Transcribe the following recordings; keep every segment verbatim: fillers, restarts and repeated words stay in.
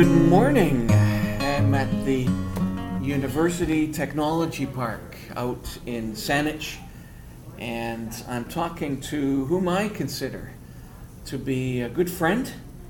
Good morning. I'm at the University Technology Park out in Saanich, and I'm talking to whom I consider to be a good friend,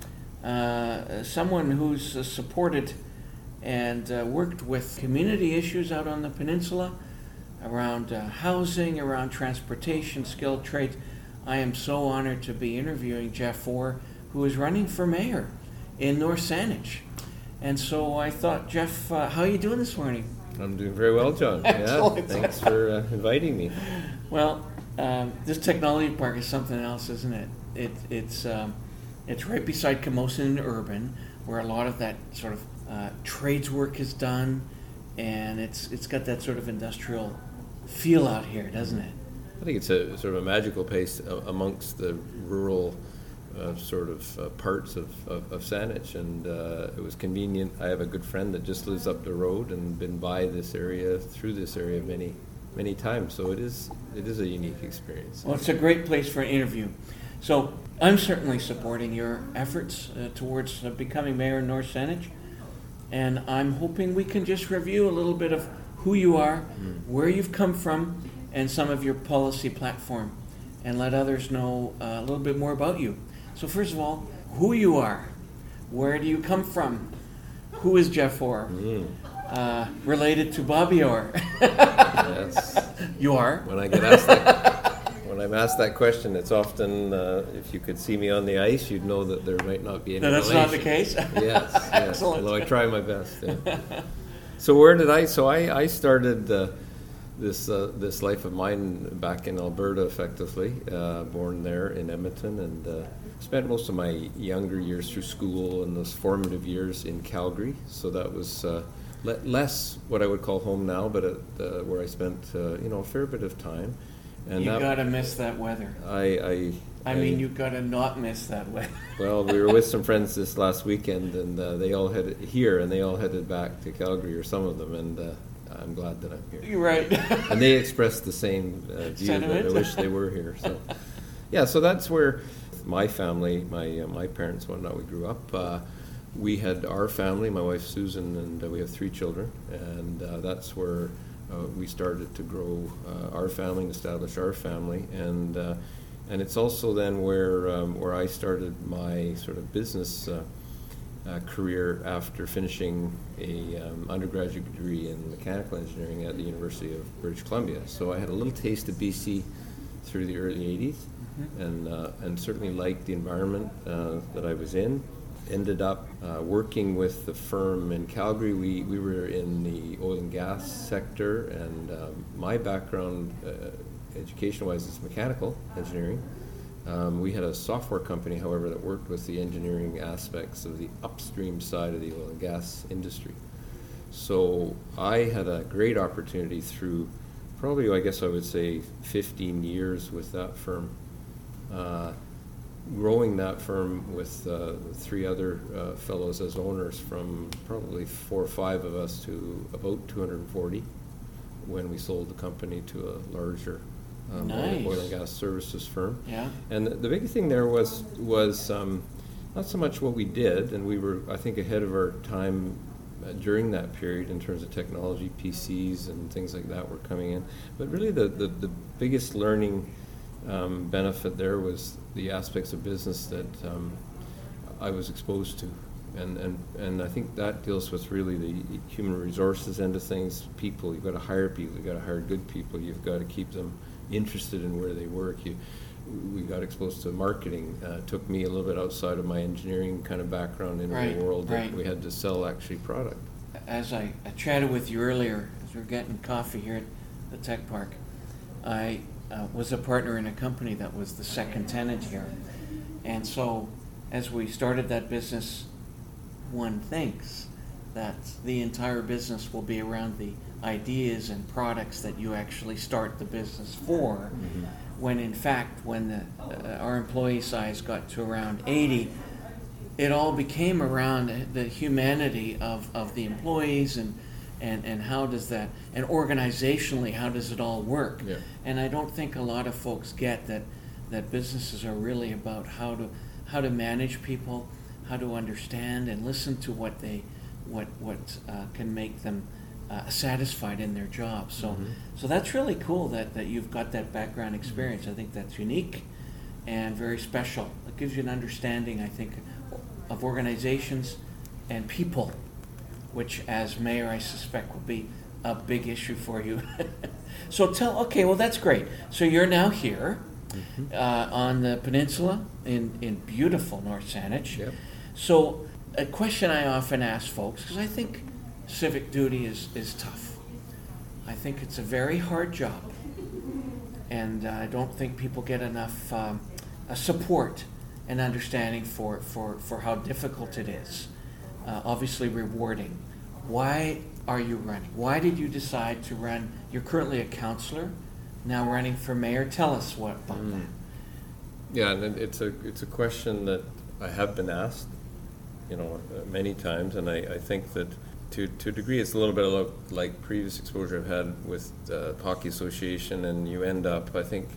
uh, someone who's uh, supported and uh, worked with community issues out on the peninsula, around uh, housing, around transportation, skilled trades. I am so honored to be interviewing Jeff Orr, who is running for mayor in North Saanich. And so I thought, Jeff, uh, how are you doing this morning? I'm doing very well, John. Excellent. Yeah, thanks for uh, inviting me. Well, um, this technology park is something else, isn't it? It it's um, it's right beside Camosun and Urban, where a lot of that sort of uh, trades work is done, and it's it's got that sort of industrial feel out here, doesn't it? I think it's a sort of a magical place uh, amongst the rural uh, sort of uh, parts of, of, of Saanich, and uh, it was convenient. I have a good friend that just lives up the road and been by this area, through this area many, many times, so it is it is a unique experience. Well, it's a great place for an interview. So I'm certainly supporting your efforts uh, towards uh, becoming mayor in North Saanich, and I'm hoping we can just review a little bit of who you are, mm. where you've come from, and some of your policy platform, and let others know uh, a little bit more about you. So first of all, who you are, where do you come from, who is Jeff Orr, mm. uh, related to Bobby Orr? Yes. You are? When I get asked that, when I'm asked that question, it's often, uh, if you could see me on the ice, you'd know that there might not be any no, that's relation. not the case? Yes, yes. Excellent. Although I try my best. Yeah. So where did I, so I, I started uh, this uh, this life of mine back in Alberta, effectively, uh, born there in Edmonton, and uh, spent most of my younger years through school and those formative years in Calgary. So that was uh, le- less what I would call home now, but at, uh, where I spent uh, you know a fair bit of time. And you that, gotta miss that weather. I I, I mean, you gotta not miss that weather. Well, we were with some friends this last weekend, and uh, they all headed here, and they all headed back to Calgary, or some of them, and uh, I'm glad that I'm here. You're right. And they expressed the same uh, view Sentiment. that I wish they were here. So, yeah, so that's where my family, my uh, my parents, whatnot, we grew up. Uh, we had our family, my wife Susan, and uh, we have three children, and uh, that's where uh, we started to grow uh, our family and establish our family, and uh, and it's also then where um, where I started my sort of business uh, uh, career after finishing a um, undergraduate degree in mechanical engineering at the University of British Columbia. So I had a little taste of B C through the early eighties, mm-hmm. and uh, and certainly liked the environment uh, that I was in. Ended up uh, working with the firm in Calgary. We we were in the oil and gas sector, and um, my background, uh, education-wise, is mechanical engineering. Um, we had a software company, however, that worked with the engineering aspects of the upstream side of the oil and gas industry. So I had a great opportunity through probably, I guess I would say, fifteen years with that firm, uh, growing that firm with uh, three other uh, fellows as owners, from probably four or five of us to about two hundred forty when we sold the company to a larger um, nice. oil and gas services firm. Yeah. And the, the big thing there was was um, not so much what we did, and we were, I think, ahead of our time uh, during that period in terms of technology. P Cs and things like that were coming in, but really the, the, the biggest learning um, benefit there was the aspects of business that um, I was exposed to. And, and and I think that deals with really the human resources end of things. People, you've got to hire people, you've got to hire good people, you've got to keep them interested in where they work. You, we got exposed to marketing. Uh, it took me a little bit outside of my engineering kind of background into right, the world that right. we had to sell actually product. As I, I chatted with you earlier, as we were getting coffee here at the Tech Park, I uh, was a partner in a company that was the second tenant here. And so as we started that business, one thinks that the entire business will be around the ideas and products that you actually start the business for, mm-hmm. when in fact, when the, uh, our employee size got to around eighty, it all became around the humanity of, of the employees and, and, and how does that, and organizationally, how does it all work? Yeah. And I don't think a lot of folks get that, that businesses are really about how to how to manage people, how to understand and listen to what they, what what uh, can make them uh, satisfied in their job. So, Mhm. so that's really cool that, that you've got that background experience. I think that's unique and very special. It gives you an understanding, I think, of organizations and people, which as mayor I suspect will be a big issue for you. So tell, okay, well that's great. So you're now here Mhm. uh, on the peninsula in, in beautiful North Saanich. Yep. So a question I often ask folks, because I think civic duty is, is tough. I think it's a very hard job. And uh, I don't think people get enough um, uh, support and understanding for, for, for how difficult it is. Uh, obviously rewarding. Why are you running? Why did you decide to run? You're currently a councillor, now running for mayor. Tell us what about Mm. that. Yeah, and it- it's a it's a question that I have been asked, you know, uh, many times, and I, I think that to to a degree it's a little bit of like previous exposure I've had with the Hockey Association, and you end up, I think,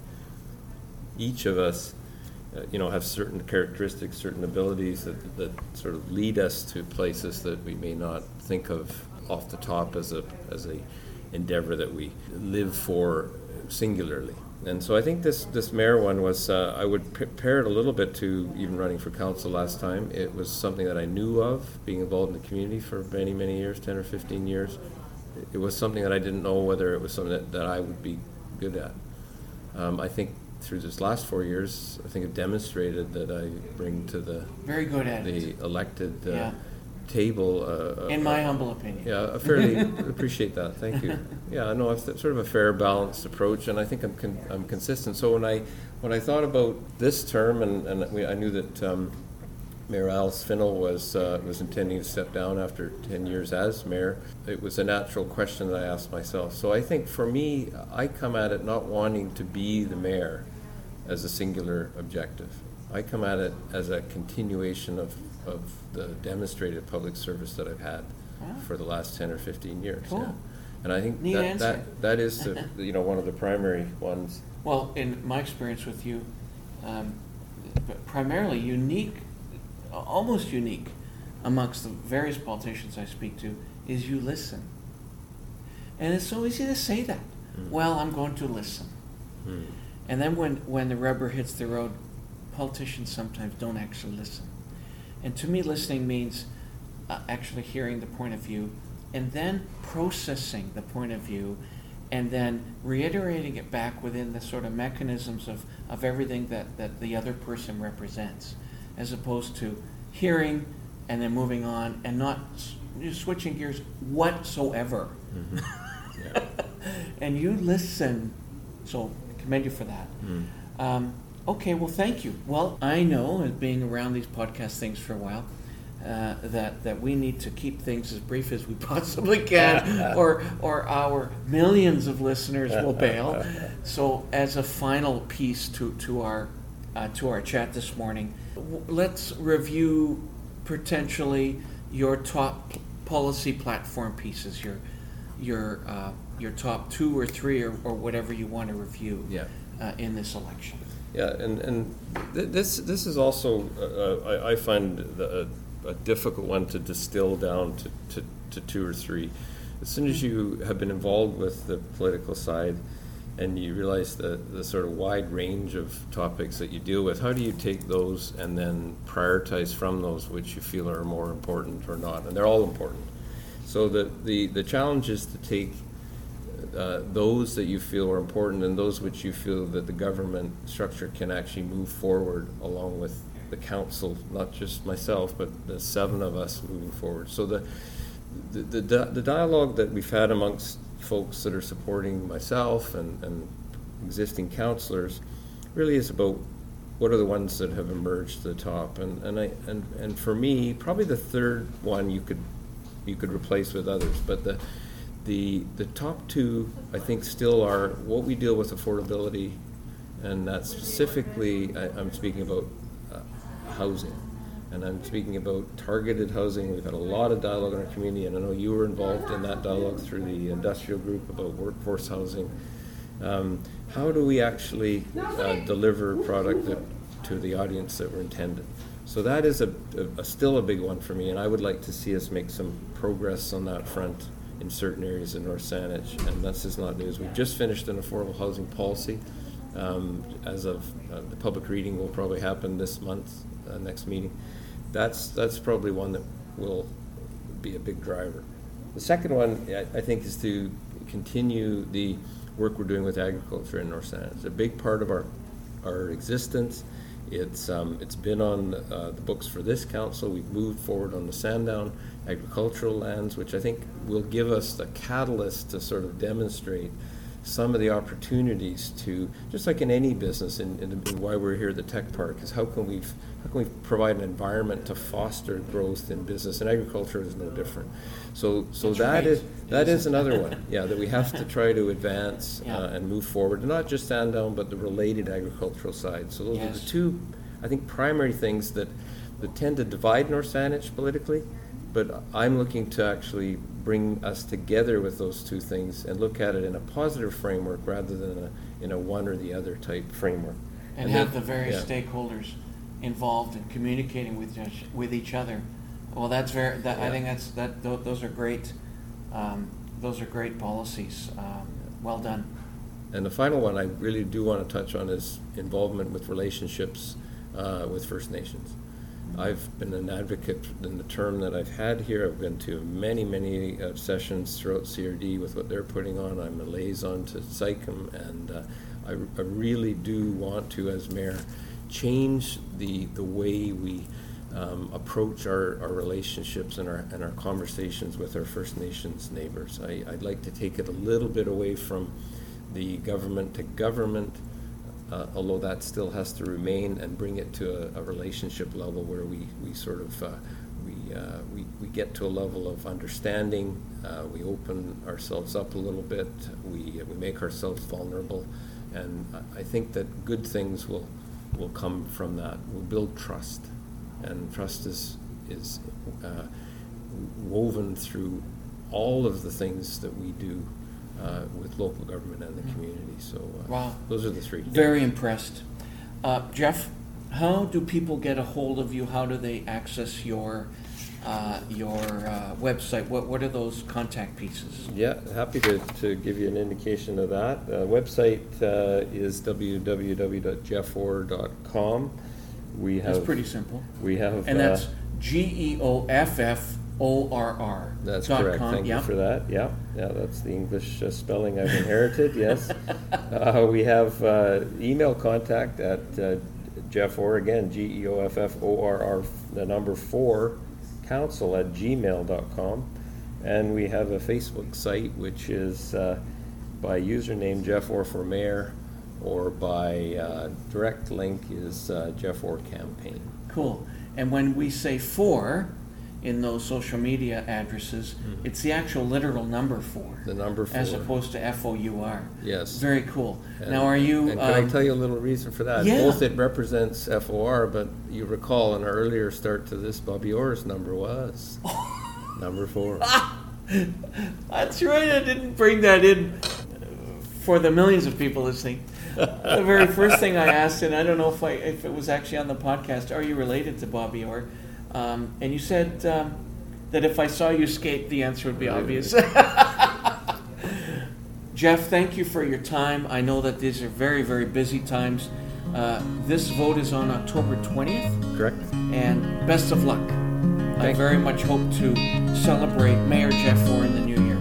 each of us, uh, you know, have certain characteristics, certain abilities that that sort of lead us to places that we may not think of off the top as a as a endeavor that we live for singularly. And so I think this, this mayor one was, uh, I would compare it a little bit to even running for council last time. It was something that I knew of, being involved in the community for many, many years, ten or fifteen years. It was something that I didn't know whether it was something that, that I would be good at. Um, I think through this last four years, I think it demonstrated that I bring to the, Very good at the it, elected uh, Yeah. table. Uh, in my humble opinion. Yeah, I fairly appreciate that. Thank you. Yeah, no, it's sort of a fair, balanced approach, and I think I'm con- I'm consistent. So when I when I thought about this term, and, and we, I knew that um, Mayor Alice Finnell was uh, was intending to step down after ten years as mayor, it was a natural question that I asked myself. So I think for me, I come at it not wanting to be the mayor as a singular objective. I come at it as a continuation of, of the demonstrated public service that I've had Wow. for the last ten or fifteen years. Cool. Yeah. And I think Neat that, answer. that that is the, you know, one of the primary ones. Well, in my experience with you, um, but primarily unique, almost unique amongst the various politicians I speak to, is you listen. And it's so easy to say that. Mm. Well, I'm going to listen. Mm. And then when, when the rubber hits the road, politicians sometimes don't actually listen. And to me, listening means uh, actually hearing the point of view and then processing the point of view and then reiterating it back within the sort of mechanisms of, of everything that, that the other person represents, as opposed to hearing and then moving on and not s- just switching gears whatsoever. Mhm. Yeah. And you listen, so I commend you for that. Mm. Um, okay, well, thank you. Well, I know, as being around these podcast things for a while, uh, that that we need to keep things as brief as we possibly can, or or our millions of listeners will bail. So, as a final piece to to our uh, to our chat this morning, w- let's review potentially your top p- policy platform pieces, your your uh, your top two or three or, or whatever you want to review Yeah. uh, in this election. Yeah, and, and th- this this is also, uh, I, I find the, a, a difficult one to distill down to, to, to two or three. As soon as you have been involved with the political side and you realize the, the sort of wide range of topics that you deal with, how do you take those and then prioritize from those which you feel are more important or not? And they're all important. So the, the, the challenge is to take Uh, those that you feel are important and those which you feel that the government structure can actually move forward along with the council, not just myself, but the seven of us moving forward. So the the, the, the dialogue that we've had amongst folks that are supporting myself and, and existing councillors really is about what are the ones that have emerged to the top. And, and, I, and, and for me, probably the third one you could you could replace with others, but the The the top two, I think, still are what we deal with affordability, and that's specifically, I, I'm speaking about uh, housing, and I'm speaking about targeted housing. We've had a lot of dialogue in our community, and I know you were involved in that dialogue through the industrial group about workforce housing. Um, how do we actually uh, deliver product that, to the audience that we're intended? So that is a, a, a still a big one for me, and I would like to see us make some progress on that front in certain areas in North Saanich, and that's just not news. We've just finished an affordable housing policy. Um, as of uh, the public reading will probably happen this month, uh, next meeting. That's that's probably one that will be a big driver. The second one, I, I think, is to continue the work we're doing with agriculture in North Saanich. It's a big part of our our existence. It's um, it's been on uh, the books for this council. We've moved forward on the Sandown agricultural lands, which I think will give us the catalyst to sort of demonstrate some of the opportunities to, just like in any business, and, and why we're here at the Tech Park, is how can we how can we provide an environment to foster growth in business, and agriculture is no different. So so That's that right. is that is another one, yeah, that we have to try to advance Yeah. uh, and move forward, and not just Sandown, but the related agricultural side. So those Yes. are the two, I think, primary things that that tend to divide North Saanich politically. But I'm looking to actually bring us together with those two things and look at it in a positive framework rather than a, in a one or the other type framework. And, And have then- the various yeah. stakeholders involved in communicating with each, with each other. Well, that's very. That, I Yeah. think that's that. Th- those are great. Um, those are great policies. Um, well done. And the final one I really do want to touch on is involvement with relationships uh, with First Nations. I've been an advocate in the term that I've had here. I've been to many, many uh, sessions throughout C R D with what they're putting on. I'm a liaison to S I C M, and uh, I, I really do want to, as mayor, change the the way we um, approach our, our relationships and our and our conversations with our First Nations neighbors. I, I'd like to take it a little bit away from the government to government, Uh, although that still has to remain, and bring it to a, a relationship level where we, we sort of uh, we, uh, we we get to a level of understanding. Uh, we open ourselves up a little bit. We we make ourselves vulnerable, and I, I think that good things will will come from that. We'll build trust, and trust is is uh, woven through all of the things that we do Uh, with local government and the community. So uh, Wow. those are the three. Very impressed. Uh, Jeff, how do people get a hold of you? How do they access your uh, your uh, website? What what are those contact pieces? Yeah, happy to, to give you an indication of that. Uh, website uh, is w w w dot jeff orr dot com. We have That's pretty simple. We have And that's uh, G E O F F O R R. That's dot correct. com. Thank Yeah. you for that. Yeah, yeah, that's the English uh, spelling I've inherited. Yes, uh, we have uh, email contact at uh, Jeff Orr, again G E O F F O R R, the number four, council at gmail dot com, and we have a Facebook site which is uh, by username Jeff Orr for Mayor, or by uh, direct link is uh, Jeff Orr Campaign. Cool. And when we say four in those social media addresses, Mm-hmm. it's the actual literal number four. The number four. As opposed to F O U R. Yes. Very cool. And- Now, are you? And can I um, tell you a little reason for that? Yeah. Both it represents F O R, but you recall in our earlier start to this, Bobby Orr's number was number four. That's right. I didn't bring that in for the millions of people listening. The very first thing I asked, and I don't know if I if it was actually on the podcast, are you related to Bobby Orr? Um, and you said um, that if I saw you skate, the answer would be obvious. Jeff, thank you for your time. I know that these are very, very busy times. Uh, this vote is on October twentieth, Correct? and best of luck. I Thank you. very much hope to celebrate Mayor Jeff Orr in the new year.